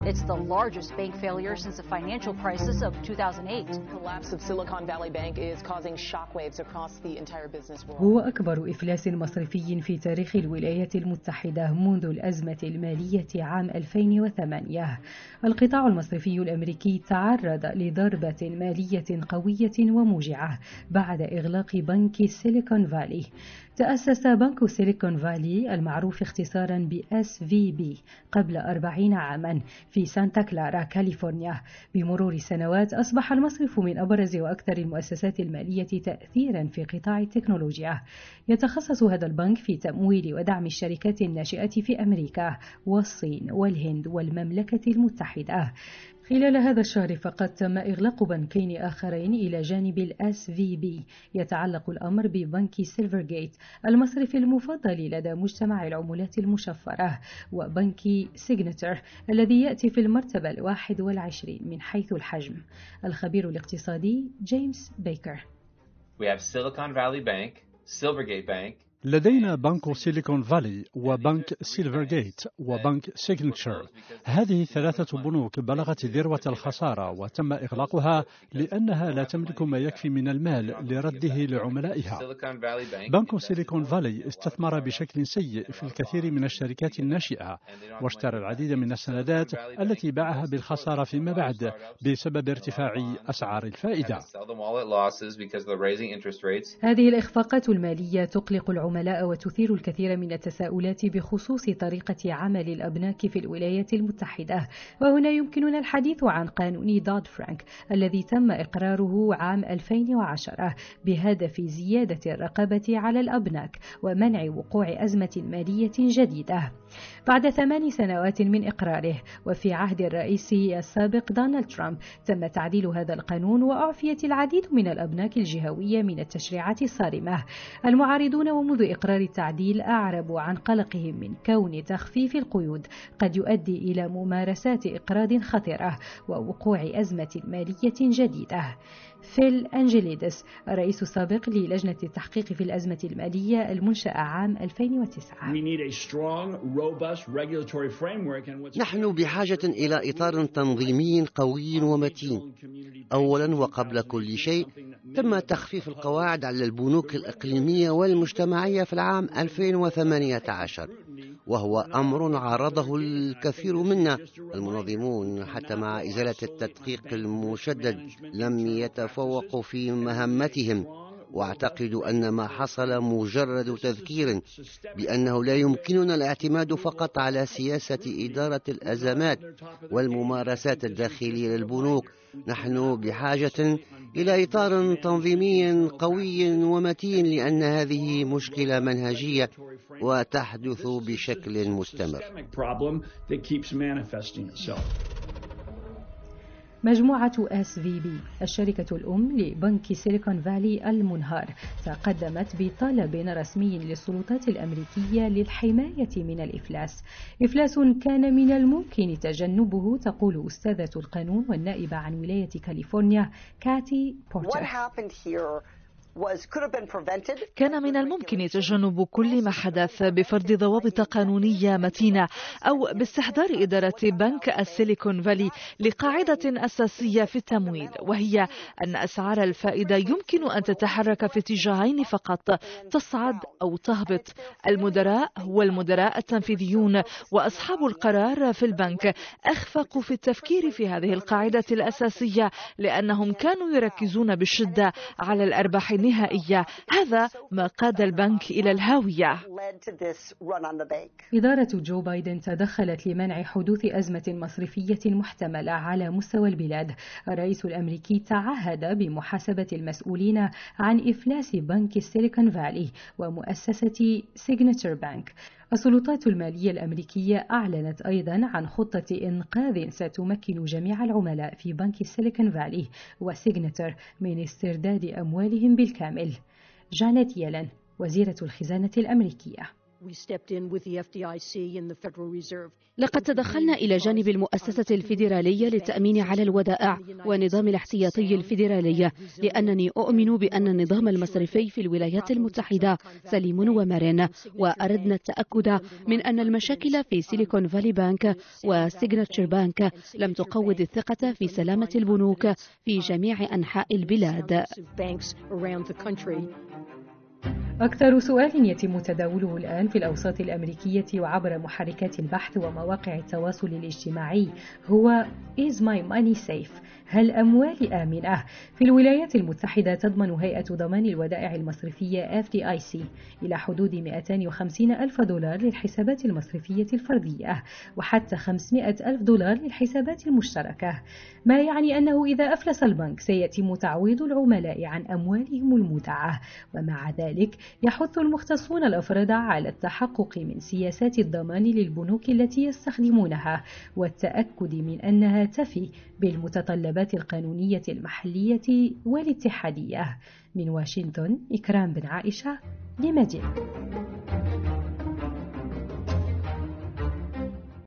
It's the largest bank failure since the financial crisis of 2008. The collapse of Silicon Valley Bank is causing shockwaves across the entire business world. هو أكبر إفلاس مصرفي في تاريخ الولايات المتحدة منذ الأزمة المالية عام 2008. القطاع المصرفي الأمريكي تعرض لضربة مالية قوية وموجعة بعد إغلاق بنك سيليكون فالي. تأسس بنك سيليكون فالي المعروف اختصارا ب SVB قبل 40 عاما في سانتا كلارا كاليفورنيا. بمرور السنوات أصبح المصرف من أبرز وأكثر المؤسسات المالية تأثيرا في قطاع التكنولوجيا. يتخصص هذا البنك في تمويل ودعم الشركات الناشئة في أمريكا والصين والهند والمملكة المتحدة. خلال هذا الشهر فقط تم إغلاق بنكين آخرين إلى جانب ال SVB. يتعلق الأمر ببنك سيلفرغيت المصرف المفضل لدى مجتمع العملات المشفرة، وبنك سيجنتر الذي يأتي في المرتبة 21 من حيث الحجم. الخبير الاقتصادي جيمس بيكر: We have Silicon Valley Bank, Silvergate Bank. لدينا بنك سيليكون فالي وبنك سيلفرغيت وبنك سيجنتشر. هذه ثلاثة بنوك بلغت ذروة الخسارة وتم إغلاقها لأنها لا تملك ما يكفي من المال لرده لعملائها. بنك سيليكون فالي استثمر بشكل سيء في الكثير من الشركات الناشئة واشترى العديد من السندات التي باعها بالخسارة فيما بعد بسبب ارتفاع أسعار الفائدة. هذه الإخفاقات المالية تقلق العملاء وتثير الكثير من التساؤلات بخصوص طريقة عمل الأبناك في الولايات المتحدة. وهنا يمكننا الحديث عن قانون دود فرانك الذي تم إقراره عام 2010 بهدف زيادة الرقابة على الأبناك ومنع وقوع أزمة مالية جديدة. بعد 8 سنوات من إقراره وفي عهد الرئيس السابق دونالد ترامب تم تعديل هذا القانون وأعفيت العديد من الأبناك الجهوية من التشريعات الصارمة. المعارضون ومنذ إقرار التعديل أعربوا عن قلقهم من كون تخفيف القيود قد يؤدي إلى ممارسات إقراض خطرة ووقوع أزمة مالية جديدة. فيل أنجليدس الرئيس السابق للجنة التحقيق في الأزمة المالية المنشأة عام 2009: نحن بحاجة إلى إطار تنظيمي قوي ومتين. أولا وقبل كل شيء تم تخفيف القواعد على البنوك الإقليمية والمجتمعية في العام 2018، وهو أمر عرضه الكثير منا. المنظمون حتى مع إزالة التدقيق المشدد لم يتفوقوا في مهمتهم، واعتقد أن ما حصل مجرد تذكير بأنه لا يمكننا الاعتماد فقط على سياسة إدارة الأزمات والممارسات الداخلية للبنوك. نحن بحاجة إلى إطار تنظيمي قوي ومتين، لأن هذه مشكلة منهجية وتحدث بشكل مستمر. مجموعة SVB الشركة الأم لبنك سيليكون فالي المنهار تقدمت بطلب رسمي للسلطات الأمريكية للحماية من الإفلاس. إفلاس كان من الممكن تجنبه، تقول أستاذة القانون والنائبة عن ولاية كاليفورنيا كاتي بورتر: كان من الممكن تجنب كل ما حدث بفرض ضوابط قانونية متينة أو باستحضار إدارة بنك السيليكون فالي لقاعدة أساسية في التمويل، وهي أن أسعار الفائدة يمكن أن تتحرك في اتجاهين فقط، تصعد أو تهبط. المدراء والمدراء التنفيذيون وأصحاب القرار في البنك أخفقوا في التفكير في هذه القاعدة الأساسية لأنهم كانوا يركزون بشدة على الأرباح النهائية. هذا ما قاد البنك إلى الهاوية. إدارة جو بايدن تدخلت لمنع حدوث أزمة مصرفية محتملة على مستوى البلاد. الرئيس الأمريكي تعهد بمحاسبة المسؤولين عن إفلاس بنك سيليكون فالي ومؤسسة سيجنتشر بانك. السلطات المالية الأمريكية أعلنت أيضا عن خطة إنقاذ ستمكن جميع العملاء في بنك سيليكون فالي وسيجنتر من استرداد أموالهم بالكامل. جانيت يلن وزيرة الخزانة الأمريكية: لقد تدخلنا إلى جانب المؤسسة الفيدرالية للتأمين على الودائع ونظام الاحتياطي الفيدرالي، لأنني أؤمن بأن النظام المصرفي في الولايات المتحدة سليم ومرن، وأردنا التأكد من أن المشاكل في سيليكون فالي بانك وسيجنتشر بانك لم تقوض الثقة في سلامة البنوك في جميع أنحاء البلاد. أكثر سؤال يتم تداوله الآن في الأوساط الأمريكية وعبر محركات البحث ومواقع التواصل الاجتماعي هو Is my money safe؟ هل أموالي آمنة؟ في الولايات المتحدة تضمن هيئة ضمان الودائع المصرفية FDIC إلى حدود 250 ألف دولار للحسابات المصرفية الفردية وحتى 500 ألف دولار للحسابات المشتركة، ما يعني أنه إذا أفلس البنك سيتم تعويض العملاء عن أموالهم المودعة. ومع ذلك يحث المختصون الأفراد على التحقق من سياسات الضمان للبنوك التي يستخدمونها والتأكد من أنها تفي بالمتطلبات القانونية المحلية والاتحادية. من واشنطن، إكرام بن عائشة لمجد.